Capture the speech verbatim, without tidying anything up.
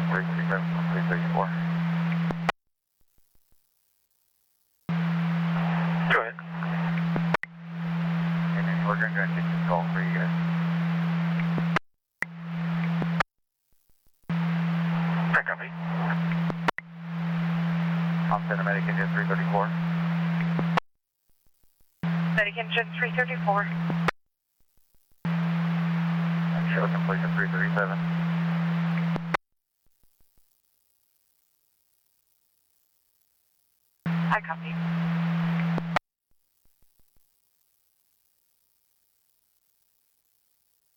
three thirty-seven, three thirty-four. Go ahead. And then we're going to go and get this call for you guys. I copy. I'm sending medic engine three thirty-four. Medic engine three thirty-four. Show completion three thirty-seven. I copy.